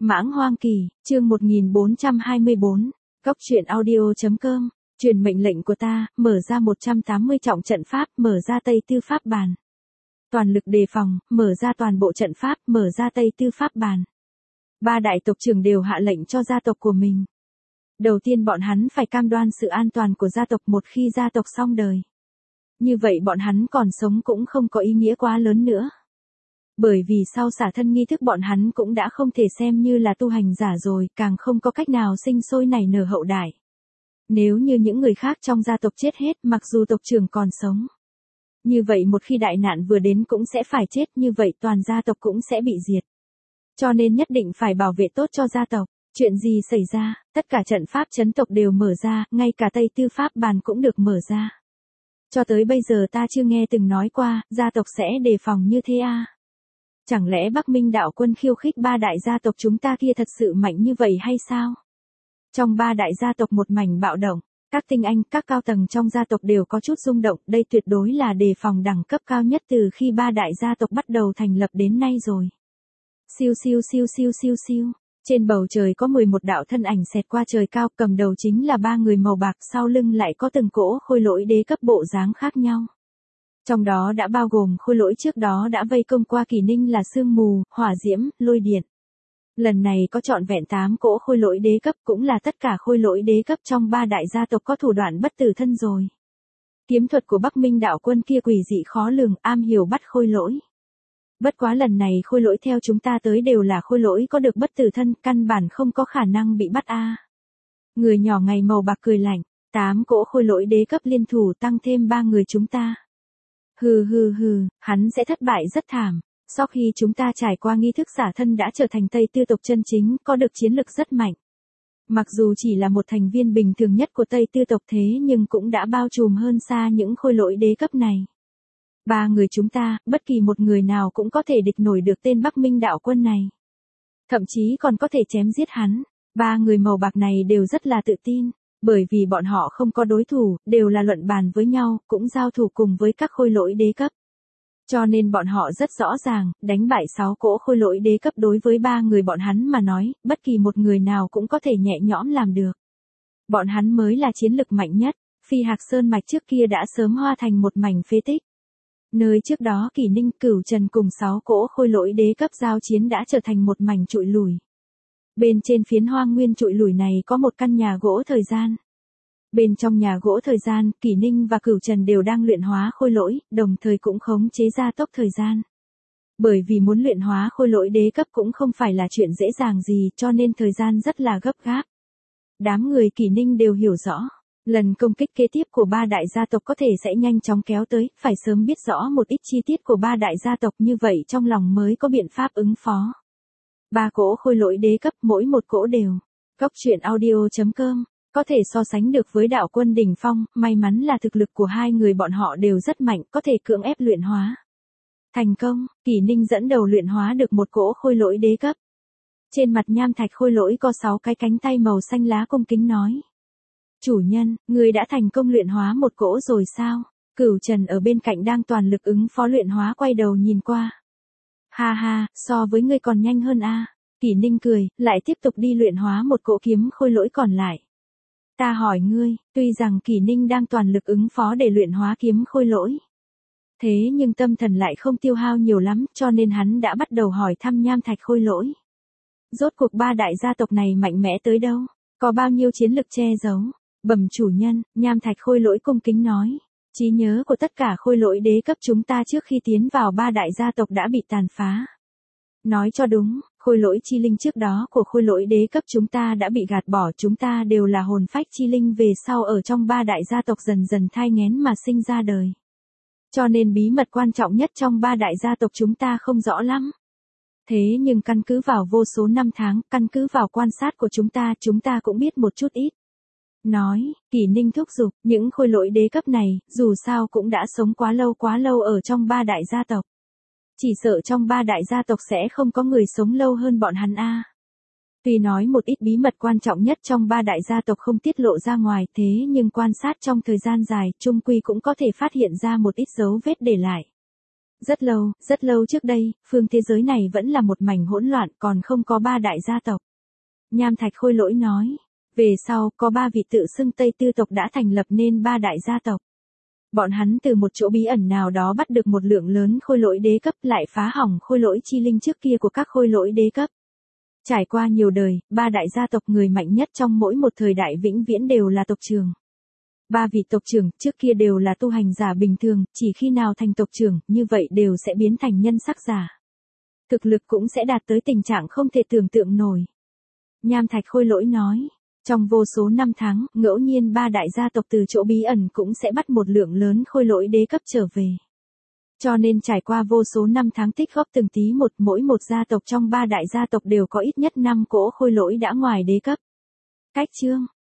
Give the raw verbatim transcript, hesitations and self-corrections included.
Mãng Hoang Kỳ, chương một nghìn bốn trăm hai mươi bốn, Cốc truyện audio.com, truyền mệnh lệnh của ta, mở ra một trăm tám mươi trọng trận pháp, mở ra Tây Tư Pháp Bàn. Toàn lực đề phòng, mở ra toàn bộ trận pháp, mở ra Tây Tư Pháp Bàn. Ba đại tộc trưởng đều hạ lệnh cho gia tộc của mình. Đầu tiên bọn hắn phải cam đoan sự an toàn của gia tộc một khi gia tộc xong đời. Như vậy bọn hắn còn sống cũng không có ý nghĩa quá lớn nữa. Bởi vì sau xả thân nghi thức bọn hắn cũng đã không thể xem như là tu hành giả rồi, càng không có cách nào sinh sôi nảy nở hậu đại. Nếu như những người khác trong gia tộc chết hết mặc dù tộc trưởng còn sống. Như vậy một khi đại nạn vừa đến cũng sẽ phải chết, như vậy toàn gia tộc cũng sẽ bị diệt. Cho nên nhất định phải bảo vệ tốt cho gia tộc. Chuyện gì xảy ra, tất cả trận pháp chấn tộc đều mở ra, ngay cả Tây Tư Pháp Bàn cũng được mở ra. Cho tới bây giờ ta chưa nghe từng nói qua, gia tộc sẽ đề phòng như thế à? Chẳng lẽ Bắc Minh đạo quân khiêu khích ba đại gia tộc chúng ta kia thật sự mạnh như vậy hay sao? Trong ba đại gia tộc một mảnh bạo động, các tinh anh, các cao tầng trong gia tộc đều có chút rung động, đây tuyệt đối là đề phòng đẳng cấp cao nhất từ khi ba đại gia tộc bắt đầu thành lập đến nay rồi. Siêu siêu siêu siêu siêu siêu. Trên bầu trời có mười một đạo thân ảnh xẹt qua trời cao, cầm đầu chính là ba người màu bạc, sau lưng lại có từng cỗ khôi lỗi đế cấp bộ dáng khác nhau. Trong đó đã bao gồm khôi lỗi trước đó đã vây công qua Kỳ Ninh là sương mù, hỏa diễm, lôi điện. Lần này có trọn vẹn tám cỗ khôi lỗi đế cấp, cũng là tất cả khôi lỗi đế cấp trong ba đại gia tộc có thủ đoạn bất tử thân rồi. Kiếm thuật của Bắc Minh đạo quân kia quỷ dị khó lường, am hiểu bắt khôi lỗi. Bất quá lần này khôi lỗi theo chúng ta tới đều là khôi lỗi có được bất tử thân, căn bản không có khả năng bị bắt a. Người nhỏ ngày màu bạc cười lạnh, tám cỗ khôi lỗi đế cấp liên thủ tăng thêm ba người chúng ta. Hừ hừ hừ, hắn sẽ thất bại rất thảm. Sau khi chúng ta trải qua nghi thức xả thân đã trở thành Tây Tư tộc chân chính, có được chiến lực rất mạnh. Mặc dù chỉ là một thành viên bình thường nhất của Tây Tư tộc thế nhưng cũng đã bao trùm hơn xa những khôi lỗi đế cấp này. Ba người chúng ta, bất kỳ một người nào cũng có thể địch nổi được tên Bắc Minh đạo quân này. Thậm chí còn có thể chém giết hắn. Ba người màu bạc này đều rất là tự tin, bởi vì bọn họ không có đối thủ, đều là luận bàn với nhau, cũng giao thủ cùng với các khôi lỗi đế cấp. Cho nên bọn họ rất rõ ràng, đánh bại sáu cỗ khôi lỗi đế cấp đối với ba người bọn hắn mà nói, bất kỳ một người nào cũng có thể nhẹ nhõm làm được. Bọn hắn mới là chiến lực mạnh nhất, Phi Hạc Sơn mạch trước kia đã sớm hóa thành một mảnh phế tích. Nơi trước đó Kỳ Ninh, Cửu Trần cùng sáu cỗ khôi lỗi đế cấp giao chiến đã trở thành một mảnh trụi lùi. Bên trên phiến hoang nguyên trụi lùi này có một căn nhà gỗ thời gian. Bên trong nhà gỗ thời gian, Kỳ Ninh và Cửu Trần đều đang luyện hóa khôi lỗi, đồng thời cũng khống chế gia tốc thời gian. Bởi vì muốn luyện hóa khôi lỗi đế cấp cũng không phải là chuyện dễ dàng gì, cho nên thời gian rất là gấp gáp. Đám người Kỳ Ninh đều hiểu rõ. Lần công kích kế tiếp của ba đại gia tộc có thể sẽ nhanh chóng kéo tới, phải sớm biết rõ một ít chi tiết của ba đại gia tộc như vậy trong lòng mới có biện pháp ứng phó. Ba cỗ khôi lỗi đế cấp, mỗi một cỗ đều. Cốc truyện audio.com, có thể so sánh được với đạo quân đỉnh phong, may mắn là thực lực của hai người bọn họ đều rất mạnh, có thể cưỡng ép luyện hóa. Thành công, Kỳ Ninh dẫn đầu luyện hóa được một cỗ khôi lỗi đế cấp. Trên mặt nham thạch khôi lỗi có sáu cái cánh tay màu xanh lá cung kính nói. Chủ nhân, người đã thành công luyện hóa một cỗ rồi sao? Cửu Trần ở bên cạnh đang toàn lực ứng phó luyện hóa quay đầu nhìn qua. Ha ha, so với ngươi còn nhanh hơn a. Kỳ Ninh cười, lại tiếp tục đi luyện hóa một cỗ kiếm khôi lỗi còn lại. Ta hỏi ngươi, tuy rằng Kỳ Ninh đang toàn lực ứng phó để luyện hóa kiếm khôi lỗi. Thế nhưng tâm thần lại không tiêu hao nhiều lắm, cho nên hắn đã bắt đầu hỏi thăm nham thạch khôi lỗi. Rốt cuộc ba đại gia tộc này mạnh mẽ tới đâu? Có bao nhiêu chiến lực che giấu? Bẩm chủ nhân, nham thạch khôi lỗi cung kính nói. Trí nhớ của tất cả khôi lỗi đế cấp chúng ta trước khi tiến vào ba đại gia tộc đã bị tàn phá. Nói cho đúng, khôi lỗi chi linh trước đó của khôi lỗi đế cấp chúng ta đã bị gạt bỏ, chúng ta đều là hồn phách chi linh về sau ở trong ba đại gia tộc dần dần thai nghén mà sinh ra đời. Cho nên bí mật quan trọng nhất trong ba đại gia tộc chúng ta không rõ lắm. Thế nhưng căn cứ vào vô số năm tháng, căn cứ vào quan sát của chúng ta, chúng ta cũng biết một chút ít. Nói, Kỳ Ninh thúc giục, những khôi lỗi đế cấp này, dù sao cũng đã sống quá lâu quá lâu ở trong ba đại gia tộc. Chỉ sợ trong ba đại gia tộc sẽ không có người sống lâu hơn bọn hắn a. Tuy nói một ít bí mật quan trọng nhất trong ba đại gia tộc không tiết lộ ra ngoài, thế nhưng quan sát trong thời gian dài, chung quy cũng có thể phát hiện ra một ít dấu vết để lại. Rất lâu, rất lâu trước đây, phương thế giới này vẫn là một mảnh hỗn loạn, còn không có ba đại gia tộc. Nham Thạch Khôi Lỗi nói. Về sau, có ba vị tự xưng Tây Tư tộc đã thành lập nên ba đại gia tộc. Bọn hắn từ một chỗ bí ẩn nào đó bắt được một lượng lớn khôi lỗi đế cấp, lại phá hỏng khôi lỗi chi linh trước kia của các khôi lỗi đế cấp. Trải qua nhiều đời, ba đại gia tộc người mạnh nhất trong mỗi một thời đại vĩnh viễn đều là tộc trưởng. Ba vị tộc trưởng trước kia đều là tu hành giả bình thường, chỉ khi nào thành tộc trưởng, như vậy đều sẽ biến thành nhân sắc giả. Thực lực cũng sẽ đạt tới tình trạng không thể tưởng tượng nổi. Nham Thạch Khôi Lỗi nói. Trong vô số năm tháng, ngẫu nhiên ba đại gia tộc từ chỗ bí ẩn cũng sẽ bắt một lượng lớn khôi lỗi đế cấp trở về. Cho nên trải qua vô số năm tháng tích góp từng tí một, mỗi một gia tộc trong ba đại gia tộc đều có ít nhất năm cỗ khôi lỗi đã ngoài đế cấp. Cách chương